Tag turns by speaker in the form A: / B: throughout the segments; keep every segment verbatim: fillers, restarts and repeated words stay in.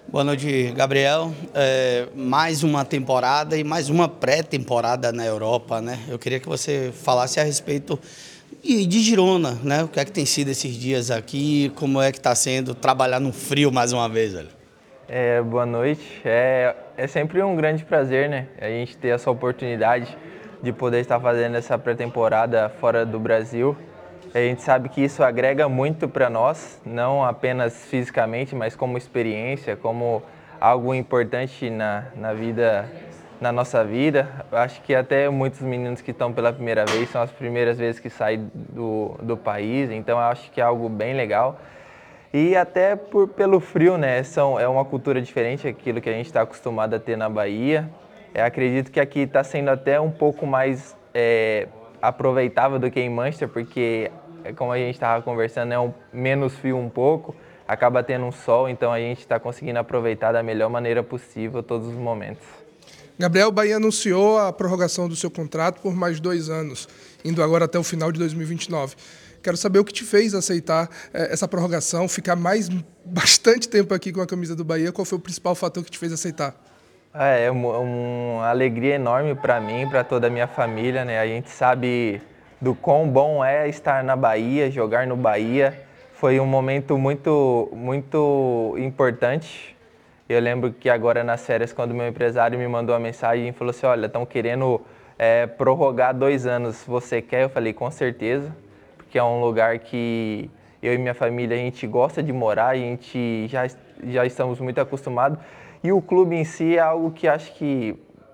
A: Boa noite, Gabriel. É, mais uma temporada e mais uma pré-temporada na Europa, né? Eu queria que você falasse a respeito de, de Girona, né? O que é que tem sido esses dias aqui, como é que está sendo trabalhar no frio mais uma vez, velho?
B: É, boa noite. É, é sempre um grande prazer, né? A gente ter essa oportunidade de poder estar fazendo essa pré-temporada fora do Brasil. A gente sabe que isso agrega muito para nós, não apenas fisicamente, mas como experiência, como algo importante na, na vida, na nossa vida. Eu acho que até muitos meninos que estão pela primeira vez são as primeiras vezes que saem do, do país, então eu acho que é algo bem legal. E até por, pelo frio, né? São, é uma cultura diferente aquilo que a gente está acostumado a ter na Bahia. É, acredito que aqui está sendo até um pouco mais é, aproveitável do que em Manchester, porque, como a gente estava conversando, é um, menos frio um pouco, acaba tendo um sol, então a gente está conseguindo aproveitar da melhor maneira possível todos os momentos.
C: Gabriel, o Bahia anunciou a prorrogação do seu contrato por mais dois anos, indo agora até o final de dois mil e vinte e nove. Quero saber o que te fez aceitar eh, essa prorrogação, ficar mais bastante tempo aqui com a camisa do Bahia. Qual foi o principal fator que te fez aceitar?
B: Ah, É uma, uma alegria enorme para mim, para toda a minha família, né? A gente sabe do quão bom é estar na Bahia, jogar no Bahia. Foi um momento muito, muito importante. Eu lembro que agora nas férias, quando meu empresário me mandou uma mensagem e falou assim, olha, estão querendo é, prorrogar dois anos, você quer? Eu falei, com certeza, porque é um lugar que eu e minha família, a gente gosta de morar, a gente já, já estamos muito acostumados. E o clube em si é algo que acho que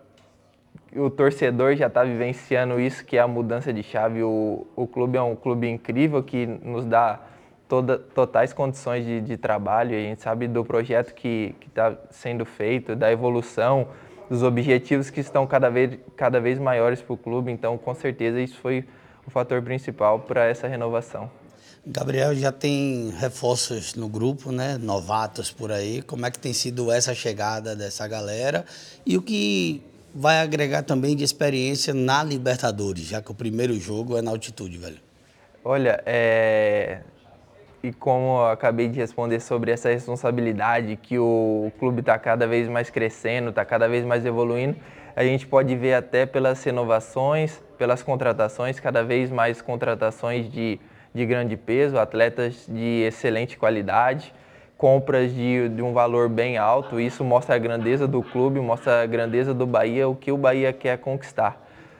B: o torcedor já está vivenciando isso, que é a mudança de chave. O, o clube é um clube incrível que nos dá toda, totais condições de, de trabalho. A gente sabe do projeto que está sendo feito, da evolução, dos objetivos que estão cada vez, cada vez maiores para o clube. Então, com certeza, isso foi o fator principal para essa renovação.
A: Gabriel já tem reforços no grupo, né? Novatos por aí. Como é que tem sido essa chegada dessa galera? E o que vai agregar também de experiência na Libertadores, já que o primeiro jogo é na altitude, velho?
B: Olha, é... e como eu acabei de responder sobre essa responsabilidade que o clube está cada vez mais crescendo, está cada vez mais evoluindo, a gente pode ver até pelas renovações, pelas contratações, cada vez mais contratações de, de grande peso, atletas de excelente qualidade, compras de, de um valor bem alto. Isso mostra a grandeza do clube, mostra a grandeza do Bahia, o que o Bahia quer conquistar.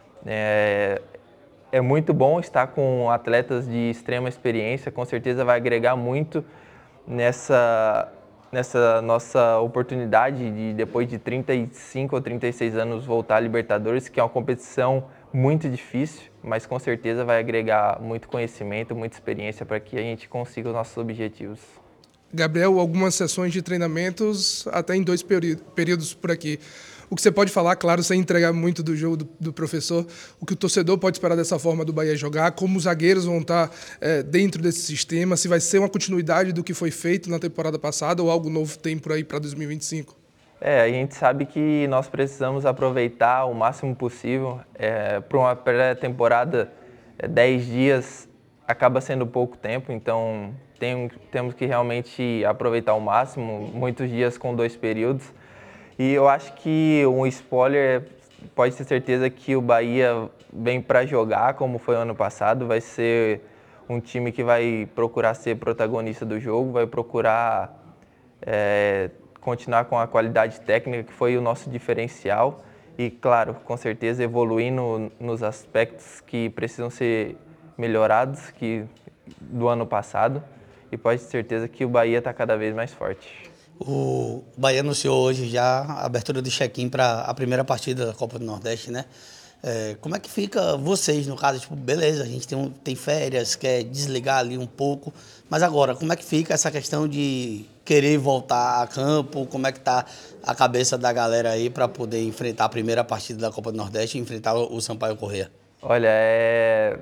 B: É, é muito bom estar com atletas de extrema experiência, com certeza vai agregar muito nessa, nessa nossa oportunidade de, depois de trinta e cinco ou trinta e seis anos, voltar à Libertadores, que é uma competição muito difícil, mas com certeza vai agregar muito conhecimento, muita experiência para que a gente consiga os nossos objetivos.
C: Gabriel, algumas sessões de treinamentos até em dois períodos por aqui. O que você pode falar, claro, sem entregar muito do jogo do, do professor, o que o torcedor pode esperar dessa forma do Bahia jogar, como os zagueiros vão estar é, dentro desse sistema, se vai ser uma continuidade do que foi feito na temporada passada ou algo novo tem por aí para dois mil e vinte e cinco?
B: É, a gente sabe que nós precisamos aproveitar o máximo possível. É, para uma pré-temporada, é, dez dias acaba sendo pouco tempo, então tem, temos que realmente aproveitar o máximo, muitos dias com dois períodos. E eu acho que um spoiler, pode ter certeza que o Bahia vem para jogar, como foi ano passado, vai ser um time que vai procurar ser protagonista do jogo, vai procurar é, continuar com a qualidade técnica que foi o nosso diferencial e, claro, com certeza evoluindo nos aspectos que precisam ser melhorados que do ano passado, e pode ter certeza que o Bahia está cada vez mais forte.
A: O Bahia anunciou hoje já a abertura de check-in para a primeira partida da Copa do Nordeste, né? É, como é que fica vocês, no caso? Tipo, beleza, a gente tem, um, tem férias, quer desligar ali um pouco, mas agora, como é que fica essa questão de querer voltar a campo? Como é que tá a cabeça da galera aí para poder enfrentar a primeira partida da Copa do Nordeste e enfrentar o Sampaio Corrêa?
B: Olha, é...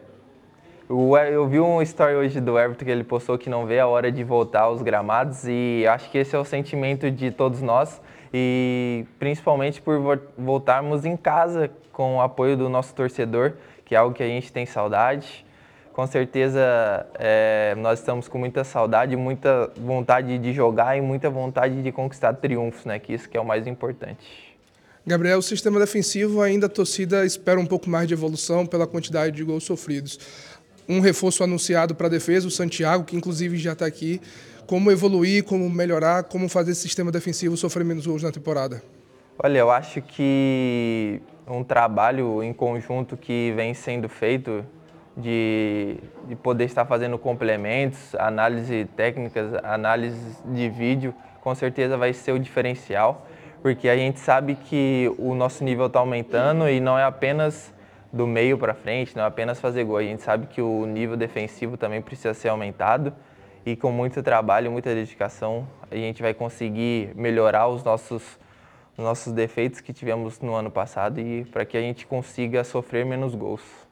B: eu vi um story hoje do Everton que ele postou que não vê a hora de voltar aos gramados, e acho que esse é o sentimento de todos nós, e principalmente por voltarmos em casa com o apoio do nosso torcedor, que é algo que a gente tem saudade. Com certeza, é, nós estamos com muita saudade, muita vontade de jogar e muita vontade de conquistar triunfos, né? Que isso que é o mais importante.
C: Gabriel, o sistema defensivo ainda a torcida espera um pouco mais de evolução pela quantidade de gols sofridos. Um reforço anunciado para a defesa, o Santiago, que inclusive já está aqui. Como evoluir, como melhorar, como fazer esse sistema defensivo sofrer menos gols na temporada?
B: Olha, eu acho que um trabalho em conjunto que vem sendo feito de, de poder estar fazendo complementos, análise técnicas, análise de vídeo, com certeza vai ser o diferencial, porque a gente sabe que o nosso nível está aumentando e não é apenas do meio para frente, não é apenas fazer gol, a gente sabe que o nível defensivo também precisa ser aumentado e com muito trabalho, muita dedicação, a gente vai conseguir melhorar os nossos, os nossos defeitos que tivemos no ano passado e para que a gente consiga sofrer menos gols.